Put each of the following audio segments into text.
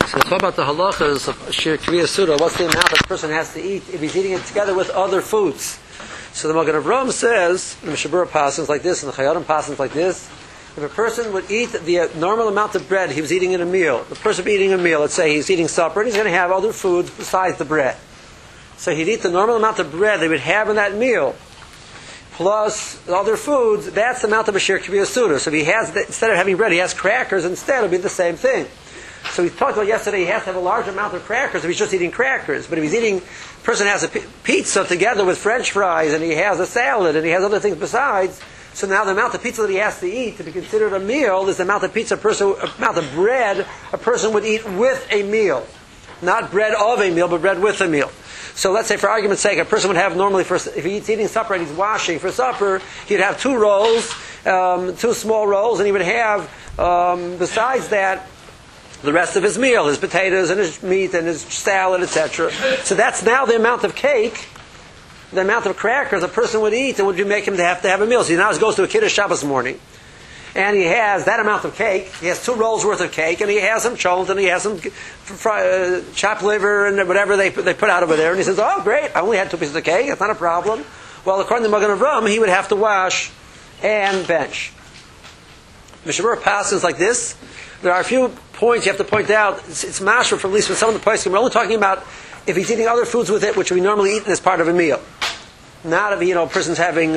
So let's talk about the halachas of Shir Kriya Suda. What's the amount that the person has to eat if he's eating it together with other foods? So the Magen Avraham says, in the Mishabura passages like this, and the Chayadim passages like this, if a person would eat the normal amount of bread he was eating in a meal, the person would be eating a meal, let's say he's eating supper, and he's going to have other foods besides the bread. So he'd eat the normal amount of bread they would have in that meal, plus other foods, that's the amount of a Shir Kriya Suda. So if he has, instead of having bread, he has crackers instead, it'll be the same thing. So we talked about yesterday, he has to have a large amount of crackers if he's just eating crackers. But if he's eating, the person has a pizza together with French fries, and he has a salad, and he has other things besides, so now the amount of pizza that he has to eat to be considered a meal is the amount of pizza amount of bread a person would eat with a meal. Not bread of a meal, but bread with a meal. So let's say, for argument's sake, a person would have normally, if he's eating supper and he's washing for supper, he'd have 2 rolls, 2 small rolls, and he would have, besides that, the rest of his meal, his potatoes and his meat and his salad, etc. So that's now the amount of cake, the amount of crackers a person would eat, and would you make him to have a meal. So now he goes to a Kiddush Shabbos morning, and he has that amount of cake. He has 2 rolls worth of cake, and he has some cholent, and he has some chopped liver and whatever they put out over there. And he says, "Oh, great! I only had 2 pieces of cake. It's not a problem." Well, according to Magen Avraham, he would have to wash and bench. Mishabura passes like this. There are a few points you have to point out. It's mashra from at least with some of the points. We're only talking about if he's eating other foods with it, which we normally eat as part of a meal. Not if a person's having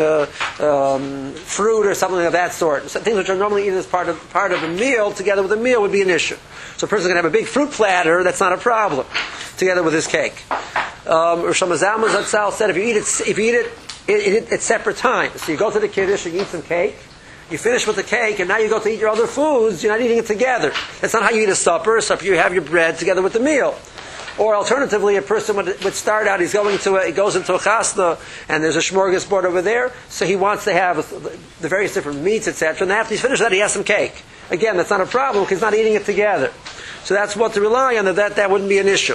fruit or something of that sort. So things which are normally eaten as part of a meal together with a meal would be an issue. So a person's going to have a big fruit platter. That's not a problem. Together with his cake. Rosh Hashanah Zatzal said if you eat it at separate times. So you go to the Kiddush and you eat some cake. You finish with the cake, and now you go to eat your other foods. You're not eating it together. That's not how you eat a supper. So you have your bread together with the meal. Or alternatively, a person would start out. He goes into a chasna, and there's a smorgasbord over there. So he wants to have the various different meats, etc. And after he's finished that, he has some cake. Again, that's not a problem because he's not eating it together. So that's what to rely on. That wouldn't be an issue.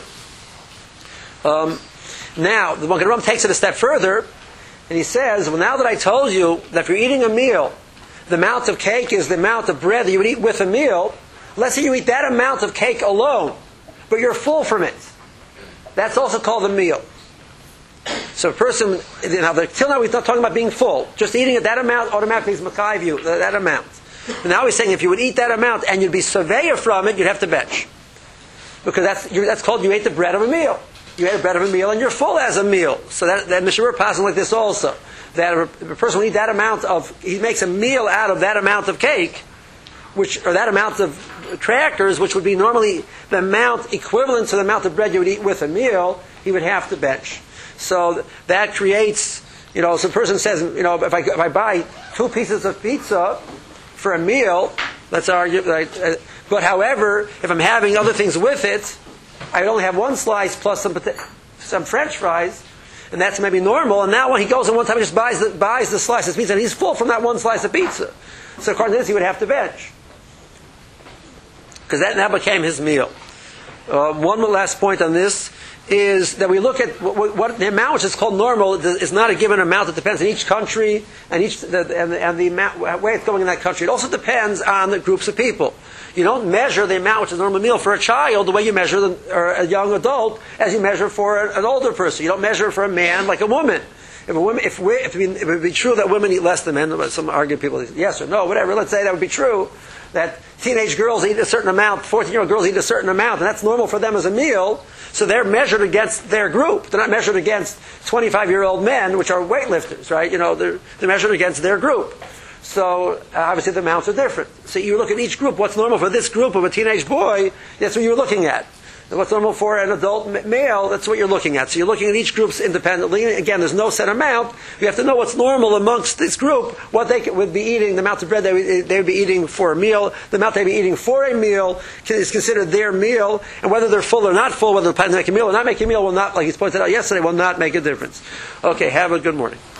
Now, the Magen Avraham takes it a step further, and he says, "Well, now that I told you that if you're eating a meal, the amount of cake is the amount of bread that you would eat with a meal. Let's say you eat that amount of cake alone, but you're full from it. That's also called a meal." So a person, till now we're not talking about being full. Just eating it, that amount automatically is makayv you, that amount. But now he's saying if you would eat that amount and you'd be surveyor from it, you'd have to bench. Because that's called you ate the bread of a meal. You ate the bread of a meal and you're full as a meal. So that Mishabura passes like this also. That if a person will eat that amount he makes a meal out of that amount of cake, or that amount of crackers, which would be normally the amount equivalent to the amount of bread you would eat with a meal, he would have to bench. So that creates, so a person says, if I buy 2 pieces of pizza for a meal, let's argue, but however, if I'm having other things with it, I only have 1 slice plus some French fries, and that's maybe normal. And now when he goes and one time he just buys the slice of pizza, and he's full from that 1 slice of pizza. So according to this, he would have to bench, because that now became his meal. One last point on this is that we look at what the amount which is called normal is not a given amount. It depends on each country and the amount, way it's going in that country. It also depends on the groups of people. You don't measure the amount which is a normal meal for a child the way you measure or a young adult as you measure for an older person. You don't measure for a man like a woman. If it would be true that women eat less than men, some argue people, yes or no, whatever. Let's say that would be true. That teenage girls eat a certain amount, 14-year-old girls eat a certain amount, and that's normal for them as a meal. So they're measured against their group. They're not measured against 25-year-old men, which are weightlifters, right? They're measured against their group. So obviously the amounts are different. So you look at each group. What's normal for this group of a teenage boy? That's what you're looking at. And what's normal for an adult male? That's what you're looking at. So you're looking at each group independently. Again, there's no set amount. You have to know what's normal amongst this group. What they would be eating, the amount of bread they would be eating for a meal, the amount they'd be eating for a meal is considered their meal. And whether they're full or not full, whether they're planning to make a meal or not make a meal, will not, like he's pointed out yesterday, will not make a difference. Okay, have a good morning.